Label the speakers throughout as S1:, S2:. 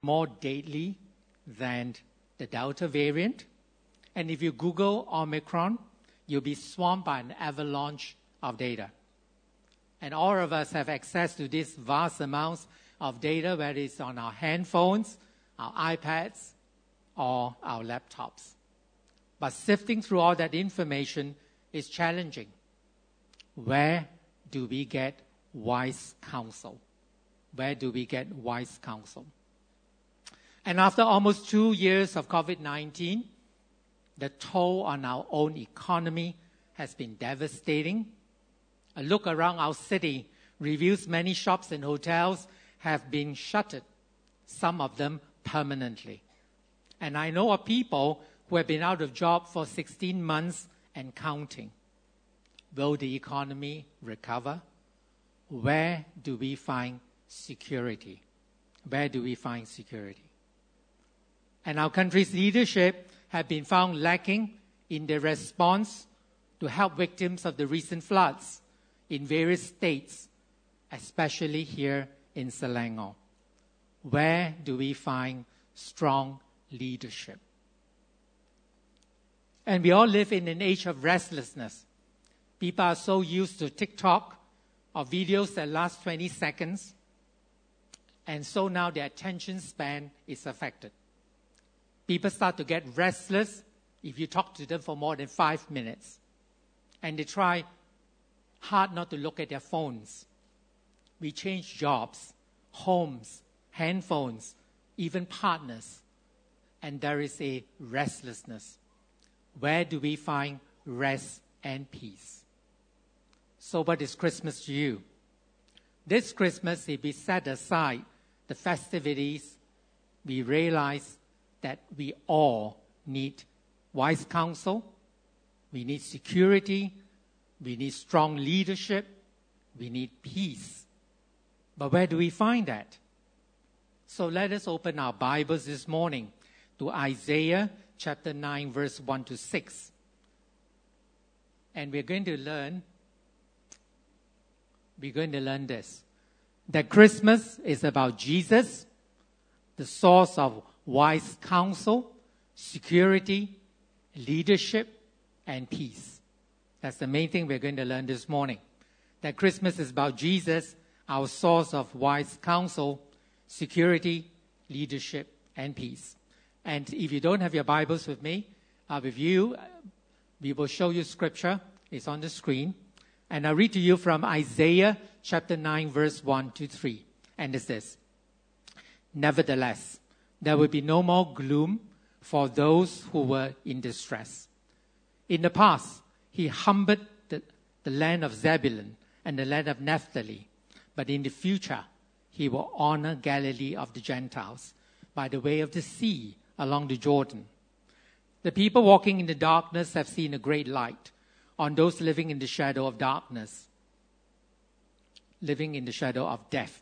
S1: more deadly than the Delta variant. And if you Google Omicron, you'll be swamped by an avalanche of data. And all of us have access to these vast amounts of data, whether it's on our handphones, our iPads, or our laptops. But sifting through all that information is challenging. Where do we get wise counsel? Where do we get wise counsel? And after almost 2 years of COVID-19, the toll on our own economy has been devastating. A look around our city reveals many shops and hotels have been shuttered, some of them permanently. And I know of people who have been out of job for 16 months and counting. Will the economy recover? Where do we find security? Where do we find security? And our country's leadership have been found lacking in their response to help victims of the recent floods in various states, especially here in Selangor. Where do we find strong leadership? And we all live in an age of restlessness. People are so used to TikTok or videos that last 20 seconds, and so now their attention span is affected. People start to get restless if you talk to them for more than 5 minutes. And they try hard not to look at their phones. We change jobs, homes, handphones, even partners. And there is a restlessness. Where do we find rest and peace? So what is Christmas to you? This Christmas, if we set aside the festivities, we realize that we all need wise counsel, we need security, we need strong leadership, we need peace. But where do we find that? So let us open our Bibles this morning to Isaiah chapter 9, verse 1 to 6. And we're going to learn this, that Christmas is about Jesus, the source of wise counsel, security, leadership, and peace. That's the main thing we're going to learn this morning. That Christmas is about Jesus, our source of wise counsel, security, leadership, and peace. And if you don't have your Bibles with me, with you, we will show you scripture. It's on the screen. And I'll read to you from Isaiah chapter 9, verse 1 to 3. And it's this. Nevertheless, there will be no more gloom for those who were in distress. In the past, he humbled the land of Zebulun and the land of Naphtali. But in the future, he will honor Galilee of the Gentiles by the way of the sea along the Jordan. The people walking in the darkness have seen a great light. On those living in the shadow of darkness, living in the shadow of death,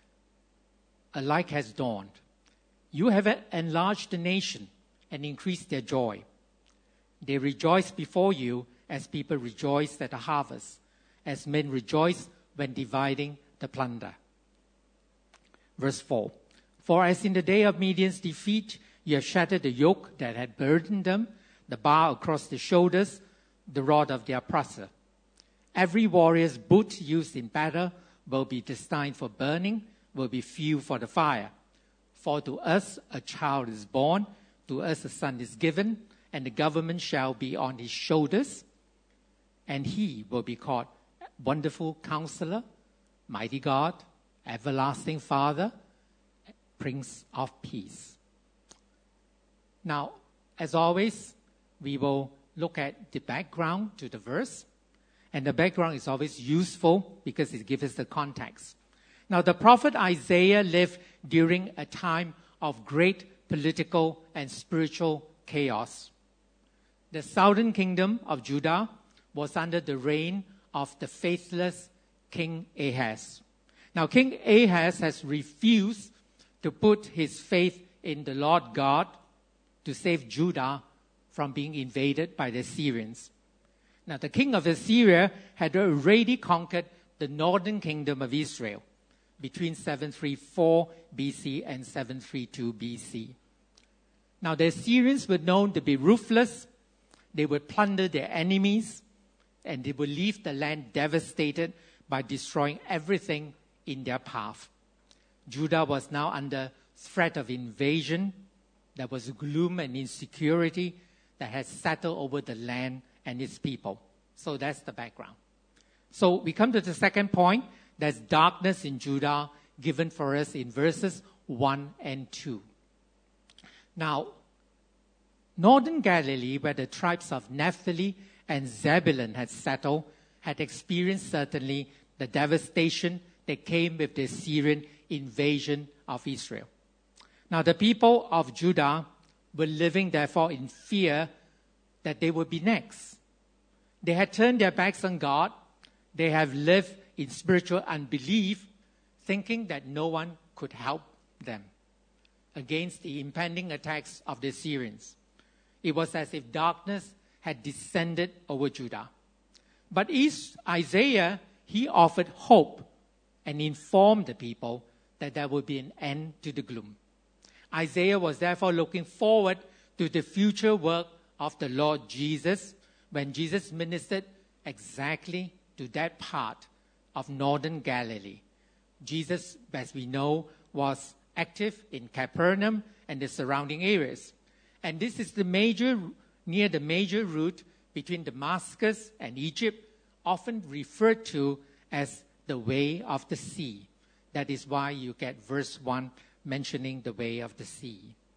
S1: a light has dawned. You have enlarged the nation and increased their joy. They rejoice before you as people rejoice at the harvest, as men rejoice when dividing the plunder. Verse 4. For as in the day of Midian's defeat, you have shattered the yoke that had burdened them, the bar across the shoulders, the rod of their oppressor. Every warrior's boot used in battle will be destined for burning, will be fuel for the fire. For to us a child is born, to us a son is given, and the government shall be on his shoulders, and he will be called Wonderful Counselor, Mighty God, Everlasting Father, Prince of Peace. Now, as always, we will look at the background to the verse. And the background is always useful because it gives us the context. Now, the prophet Isaiah lived during a time of great political and spiritual chaos. The southern kingdom of Judah was under the reign of the faithless King Ahaz. Now, King Ahaz has refused to put his faith in the Lord God to save Judah from being invaded by the Assyrians. Now, the king of Assyria had already conquered the northern kingdom of Israel. between 734 BC and 732 BC. Now, the Assyrians were known to be ruthless. They would plunder their enemies, and they would leave the land devastated by destroying everything in their path. Judah was now under threat of invasion. There was gloom and insecurity that had settled over the land and its people. So that's the background. So we come to the second point. There's darkness in Judah given for us in verses 1 and 2. Now, northern Galilee, where the tribes of Naphtali and Zebulun had settled, had experienced certainly the devastation that came with the Assyrian invasion of Israel. Now, the people of Judah were living, therefore, in fear that they would be next. They had turned their backs on God. They have lived in spiritual unbelief, thinking that no one could help them against the impending attacks of the Assyrians. It was as if darkness had descended over Judah. But Isaiah, he offered hope and informed the people that there would be an end to the gloom. Isaiah was therefore looking forward to the future work of the Lord Jesus when Jesus ministered exactly to that part of northern Galilee. Jesus, as we know, was active in Capernaum and the surrounding areas. And this is near the major route between Damascus and Egypt, often referred to as the way of the sea. That is why you get verse 1 mentioning the way of the sea.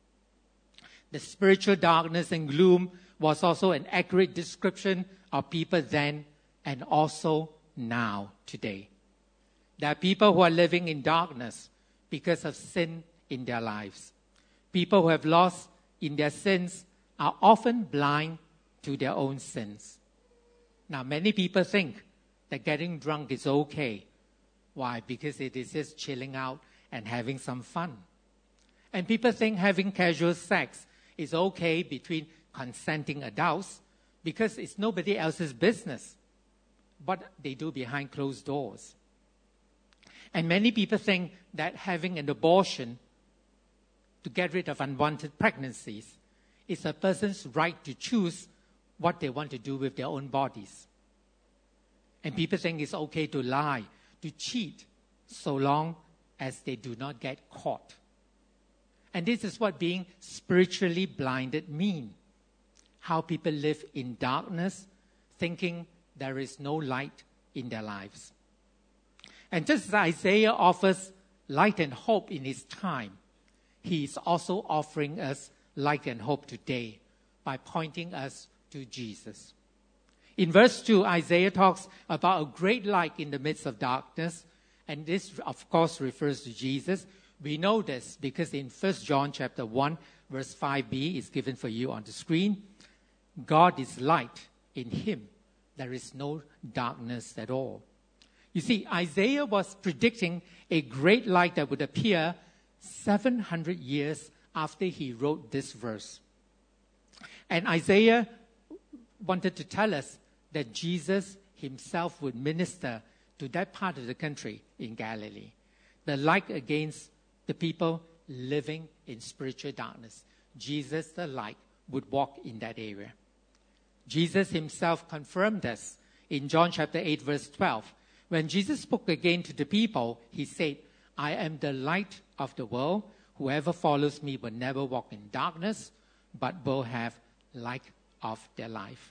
S1: The spiritual darkness and gloom was also an accurate description of people then and also now, today. There are people who are living in darkness because of sin in their lives. People who have lost in their sins are often blind to their own sins. Now, many people think that getting drunk is okay. Why? Because it is just chilling out and having some fun. And people think having casual sex is okay between consenting adults because it's nobody else's business. But they do behind closed doors. And many people think that having an abortion to get rid of unwanted pregnancies is a person's right to choose what they want to do with their own bodies. And people think it's okay to lie, to cheat, so long as they do not get caught. And this is what being spiritually blinded means. How people live in darkness, thinking there is no light in their lives. And just as Isaiah offers light and hope in his time, he is also offering us light and hope today by pointing us to Jesus. In verse 2, Isaiah talks about a great light in the midst of darkness, and this, of course, refers to Jesus. We know this because in 1 John chapter 1, verse 5b is given for you on the screen. God is light. In him there is no darkness at all. You see, Isaiah was predicting a great light that would appear 700 years after he wrote this verse. And Isaiah wanted to tell us that Jesus himself would minister to that part of the country in Galilee, the light against the people living in spiritual darkness. Jesus, the light, would walk in that area. Jesus himself confirmed this in John chapter 8, verse 12. When Jesus spoke again to the people, he said, I am the light of the world. Whoever follows me will never walk in darkness, but will have light of their life.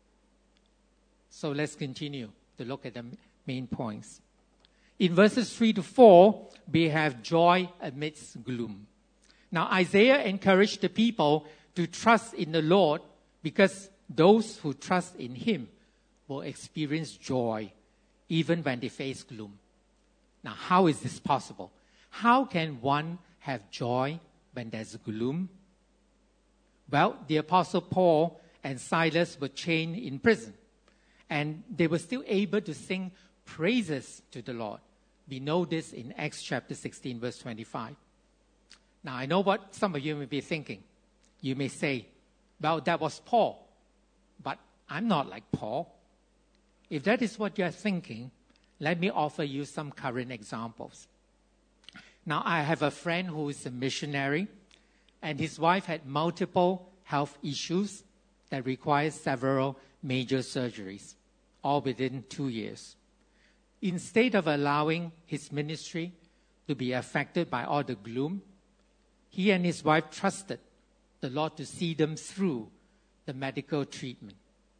S1: So let's continue to look at the main points. In verses 3 to 4, we have joy amidst gloom. Now, Isaiah encouraged the people to trust in the Lord because those who trust in him will experience joy even when they face gloom. Now, how is this possible? How can one have joy when there's gloom? Well, the Apostle Paul and Silas were chained in prison, and they were still able to sing praises to the Lord. We know this in Acts chapter 16, verse 25. Now, I know what some of you may be thinking. You may say, well, that was Paul, but I'm not like Paul. If that is what you're thinking, let me offer you some current examples. Now, I have a friend who is a missionary, and his wife had multiple health issues that required several major surgeries, all within 2 years. Instead of allowing his ministry to be affected by all the gloom, he and his wife trusted the Lord to see them through the medical treatment.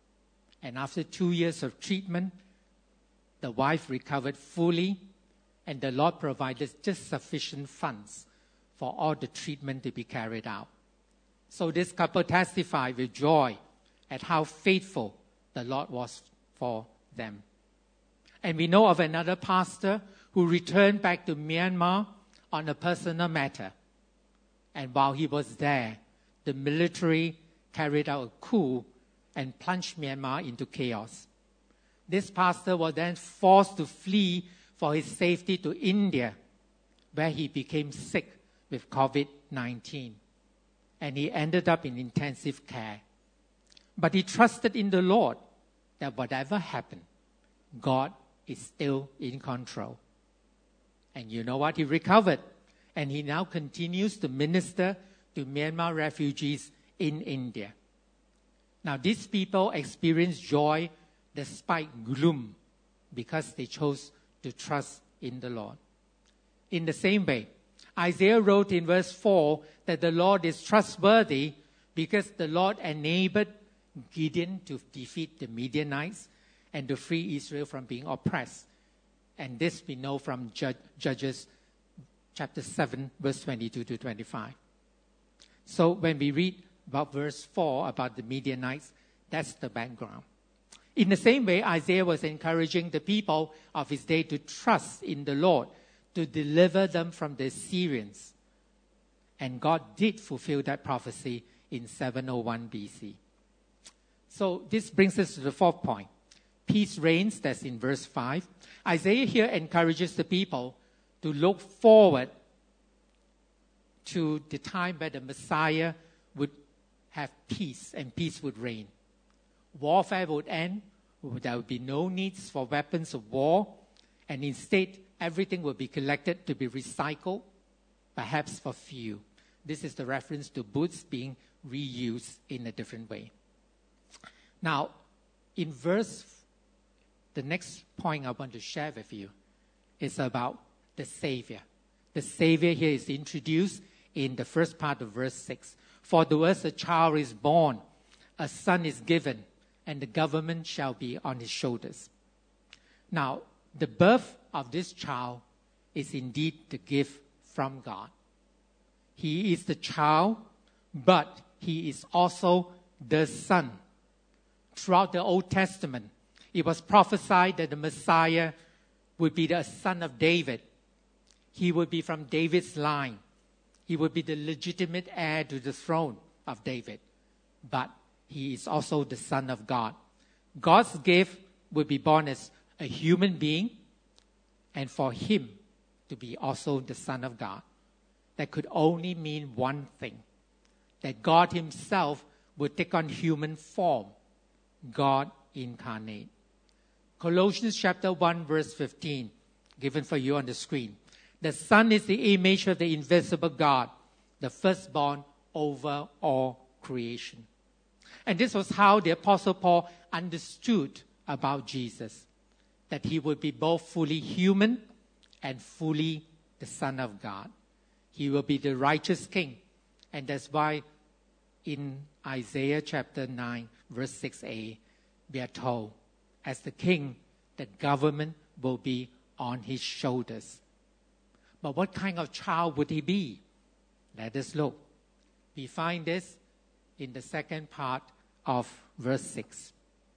S1: And after 2 years of treatment, the wife recovered fully, and the Lord provided just sufficient funds for all the treatment to be carried out. So this couple testified with joy at how faithful the Lord was for them. And we know of another pastor who returned back to Myanmar on a personal matter. And while he was there, the military carried out a coup and plunged Myanmar into chaos. This pastor was then forced to flee for his safety to India, where he became sick with COVID-19. And he ended up in intensive care. But he trusted in the Lord that whatever happened, God is still in control. And you know what? He recovered. And he now continues to minister to Myanmar refugees in India. Now, these people experience joy despite gloom because they chose to trust in the Lord. In the same way, Isaiah wrote in verse 4 that the Lord is trustworthy because the Lord enabled Gideon to defeat the Midianites and to free Israel from being oppressed. And this we know from Judges chapter 7, verse 22 to 25. So when we read about verse 4 about the Midianites, that's the background. In the same way, Isaiah was encouraging the people of his day to trust in the Lord to deliver them from the Assyrians. And God did fulfill that prophecy in 701 BC. So this brings us to the fourth point. Peace reigns, that's in verse 5. Isaiah here encourages the people to look forward to the time where the Messiah would have peace and peace would reign. Warfare would end. There would be no needs for weapons of war. And instead, everything would be collected to be recycled, perhaps for few. This is the reference to boots being reused in a different way. Now, in the next point I want to share with you is about the Savior. The Savior here is introduced in the first part of verse 6. For to us a child is born, a son is given, and the government shall be on his shoulders. Now, the birth of this child is indeed the gift from God. He is the child, but he is also the son. Throughout the Old Testament, it was prophesied that the Messiah would be the son of David. He would be from David's line. He would be the legitimate heir to the throne of David. But he is also the Son of God. God's gift would be born as a human being, and for him to be also the Son of God. That could only mean one thing, that God himself would take on human form, God incarnate. Colossians chapter 1 verse 15, given for you on the screen. The Son is the image of the invisible God, the firstborn over all creation. And this was how the Apostle Paul understood about Jesus, that he would be both fully human and fully the Son of God. He will be the righteous King. And that's why in Isaiah chapter 9, verse 6a, we are told, as the King, the government will be on his shoulders. But what kind of child would he be? Let us look. We find this in the second part of verse 6.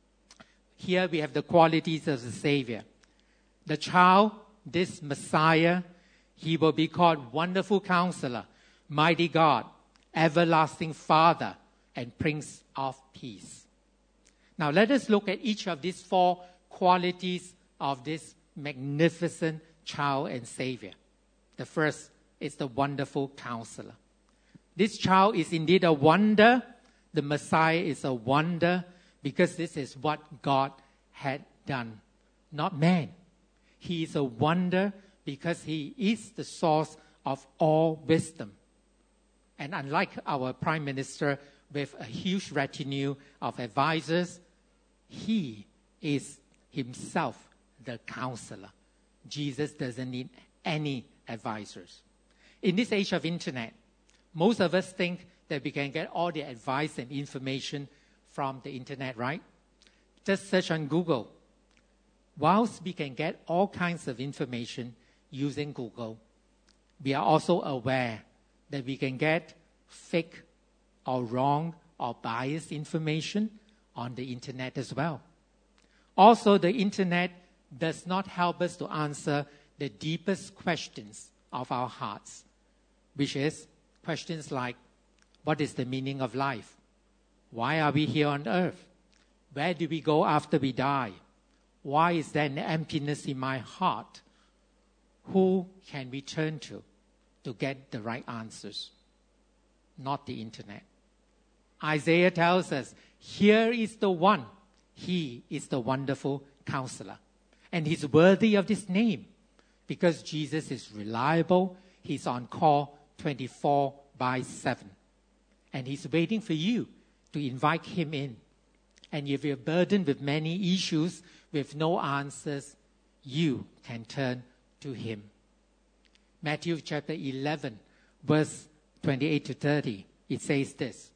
S1: Here we have the qualities of the Savior. The child, this Messiah, he will be called Wonderful Counselor, Mighty God, Everlasting Father, and Prince of Peace. Now let us look at each of these four qualities of this magnificent child and Savior. The first is the Wonderful Counselor. This child is indeed a wonder. The Messiah is a wonder because this is what God had done, not man. He is a wonder because he is the source of all wisdom. And unlike our Prime Minister with a huge retinue of advisors, he is himself the counselor. Jesus doesn't need any advisors. In this age of internet, most of us think that we can get all the advice and information from the internet, right? Just search on Google. Whilst we can get all kinds of information using Google, we are also aware that we can get fake or wrong or biased information on the internet as well. Also, the internet does not help us to answer the deepest questions of our hearts, which is questions like, what is the meaning of life? Why are we here on earth? Where do we go after we die? Why is there an emptiness in my heart? Who can we turn to get the right answers? Not the internet. Isaiah tells us, here is the one. He is the wonderful counselor. And he's worthy of this name because Jesus is reliable. He's on call 24/7. And he's waiting for you to invite him in. And if you're burdened with many issues with no answers, you can turn to him. Matthew chapter 11, verse 28 to 30, it says this.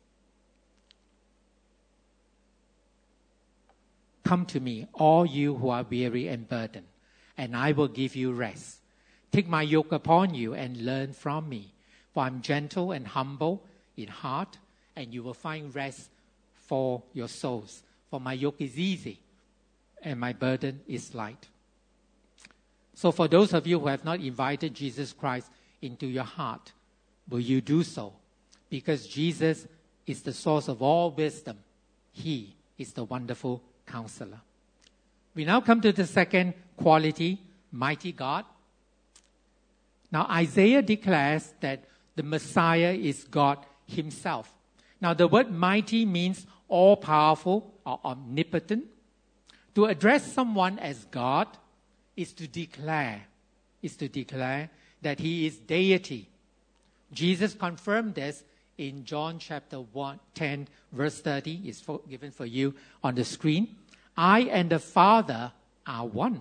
S1: Come to me, all you who are weary and burdened, and I will give you rest. Take my yoke upon you and learn from me, for I'm gentle and humble in heart, and you will find rest for your souls. For my yoke is easy, and my burden is light. So for those of you who have not invited Jesus Christ into your heart, will you do so? Because Jesus is the source of all wisdom. He is the wonderful counselor. We now come to the second quality, mighty God. Now Isaiah declares that the Messiah is God himself. Now the word mighty means all-powerful or omnipotent. To address someone as God is to declare that he is deity. Jesus confirmed this in John chapter 10, verse 30. It's given for you on the screen. I and the Father are one.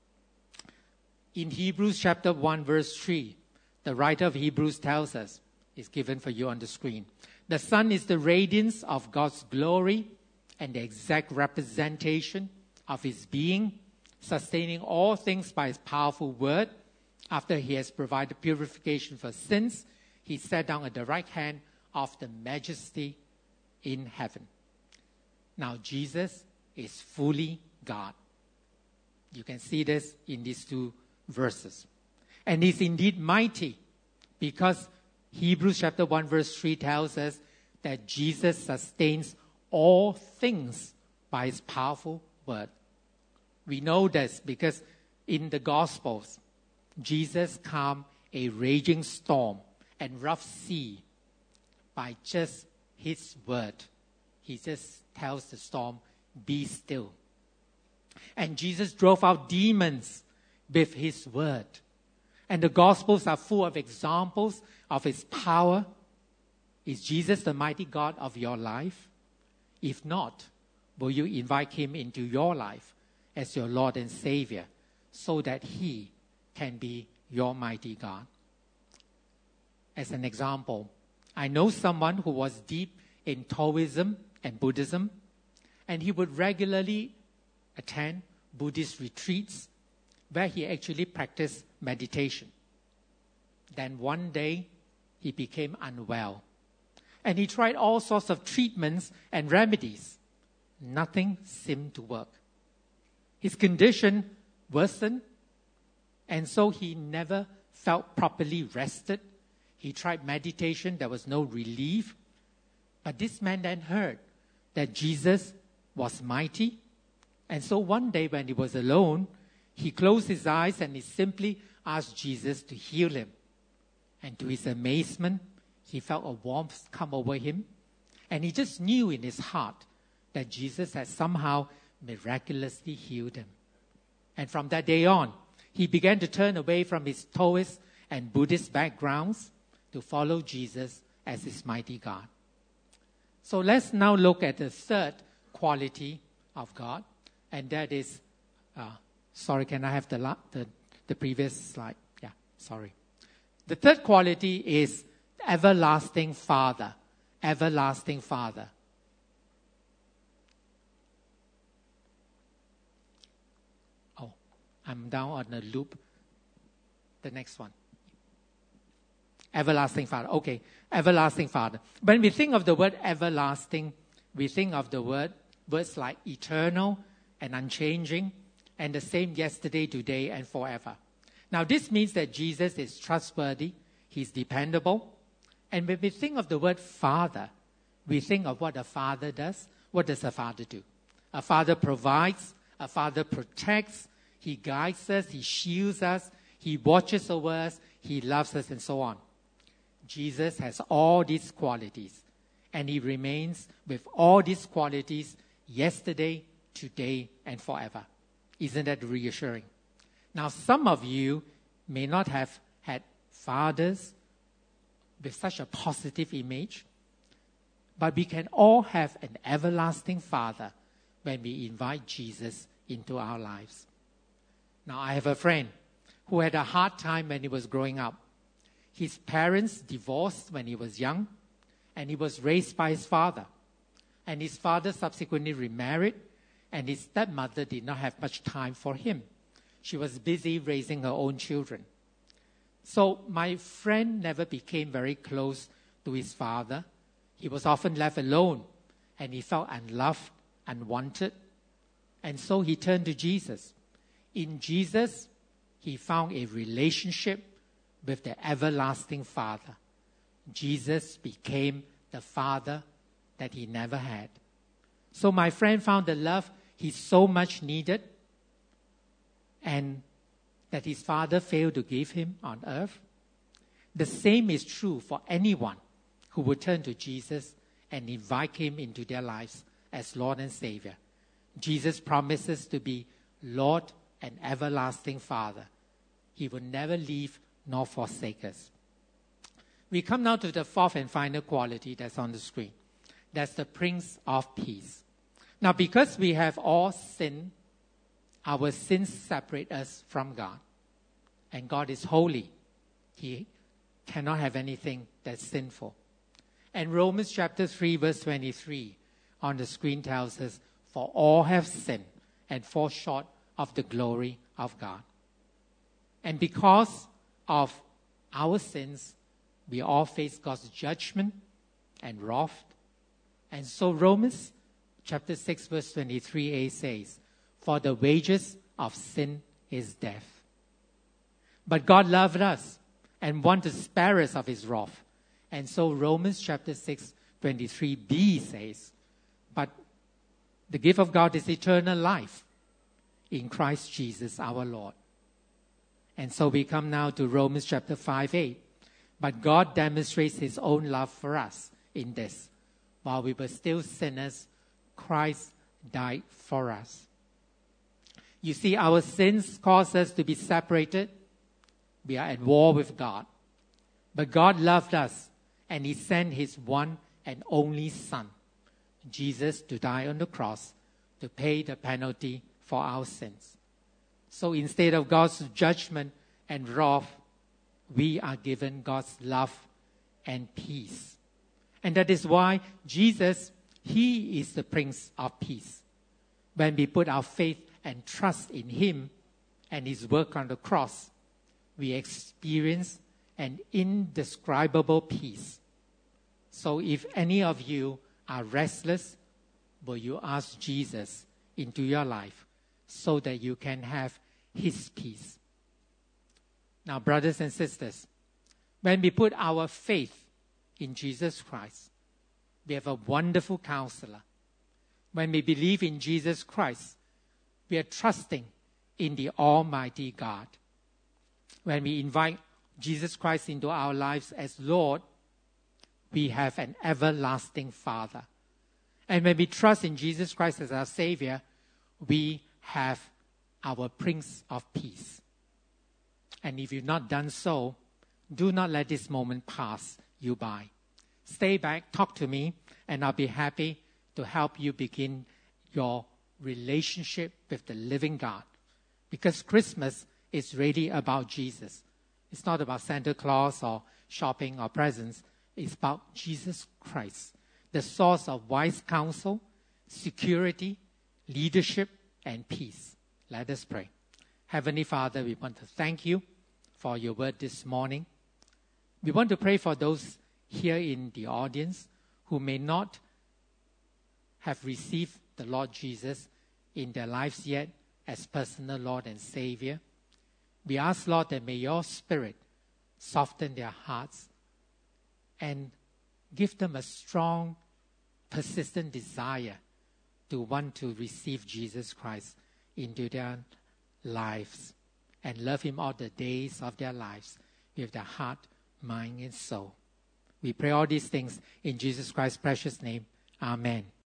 S1: In Hebrews chapter 1, verse 3, the writer of Hebrews tells us, it's given for you on the screen. The Son is the radiance of God's glory and the exact representation of his being, sustaining all things by his powerful word. After he has provided purification for sins, he sat down at the right hand of the majesty in heaven. Now, Jesus is fully God. You can see this in these two verses. And he's indeed mighty because Hebrews chapter 1 verse 3 tells us that Jesus sustains all things by his powerful word. We know this because in the Gospels, Jesus calmed a raging storm and rough sea by just his word. He just tells the storm, be still. And Jesus drove out demons with his word. And the Gospels are full of examples of his power. Is Jesus the mighty God of your life? If not, will you invite him into your life as your Lord and Savior so that he can be your mighty God? As an example, I know someone who was deep in Taoism and Buddhism, and he would regularly attend Buddhist retreats where he actually practiced meditation. Then one day, he became unwell. And he tried all sorts of treatments and remedies. Nothing seemed to work. His condition worsened, and so he never felt properly rested. He tried meditation, there was no relief. But this man then heard that Jesus was mighty. And so one day when he was alone, he closed his eyes and he simply asked Jesus to heal him. And to his amazement, he felt a warmth come over him. And he just knew in his heart that Jesus had somehow miraculously healed him. And from that day on, he began to turn away from his Taoist and Buddhist backgrounds to follow Jesus as his mighty God. So let's now look at the third quality of God, and that is, sorry, can I have the previous slide? Yeah, sorry. The third quality is everlasting Father. Everlasting Father. Oh, I'm down on the loop. The next one. Everlasting Father. Okay, everlasting Father. When we think of the word everlasting, we think of the words like eternal and unchanging, and the same yesterday, today, and forever. Now, this means that Jesus is trustworthy, he's dependable. And when we think of the word Father, we think of what a father does. What does a father do? A father provides, a father protects, he guides us, he shields us, he watches over us, he loves us, and so on. Jesus has all these qualities, and he remains with all these qualities yesterday, today, and forever. Isn't that reassuring? Now, some of you may not have had fathers with such a positive image, but we can all have an everlasting Father when we invite Jesus into our lives. Now, I have a friend who had a hard time when he was growing up. His parents divorced when he was young, and he was raised by his father. And his father subsequently remarried, and his stepmother did not have much time for him. She was busy raising her own children. So my friend never became very close to his father. He was often left alone, and he felt unloved, unwanted. And so he turned to Jesus. In Jesus, he found a relationship with the everlasting Father. Jesus became the Father that he never had. So my friend found the love he so much needed, and that his father failed to give him on earth. The same is true for anyone who would turn to Jesus and invite him into their lives as Lord and Savior. Jesus promises to be Lord and everlasting Father. He will never leave nor forsake us. We come now to the fourth and final quality that's on the screen. That's the Prince of Peace. Now, because we have all sinned, our sins separate us from God. And God is holy. He cannot have anything that's sinful. And Romans chapter 3 verse 23 on the screen tells us, for all have sinned and fall short of the glory of God. And because of our sins, we all face God's judgment and wrath. And so Romans chapter 6 verse 23a says, for the wages of sin is death. But God loved us and wanted to spare us of his wrath. And so Romans chapter 6 23b says, but the gift of God is eternal life in Christ Jesus our Lord. And so we come now to Romans chapter 5:8. But God demonstrates his own love for us in this. While we were still sinners, Christ died for us. You see, our sins cause us to be separated. We are at war with God. But God loved us, and he sent his one and only Son, Jesus, to die on the cross to pay the penalty for our sins. So instead of God's judgment and wrath, we are given God's love and peace. And that is why Jesus, he is the Prince of Peace. When we put our faith and trust in him and his work on the cross, we experience an indescribable peace. So if any of you are restless, will you ask Jesus into your life so that you can have his peace? Now, brothers and sisters, when we put our faith in Jesus Christ, we have a wonderful counselor. When we believe in Jesus Christ, we are trusting in the Almighty God. When we invite Jesus Christ into our lives as Lord, we have an everlasting Father. And when we trust in Jesus Christ as our Savior, we have our Prince of Peace. And if you've not done so, Do not let this moment pass you by. Stay back, talk to me, and I'll be happy to help you begin your relationship with the living God. Because Christmas is really about Jesus. It's not about Santa Claus or shopping or presents. It's about Jesus Christ, the source of wise counsel, security, leadership, and peace. Let us pray. Heavenly Father, we want to thank you for your word this morning. We want to pray for those here in the audience who may not have received the Lord Jesus in their lives yet as personal Lord and Savior. We ask, Lord, that may your Spirit soften their hearts and give them a strong, persistent desire to want to receive Jesus Christ into their lives and love him all the days of their lives with their heart, mind, and soul. We pray all these things in Jesus Christ's precious name. Amen.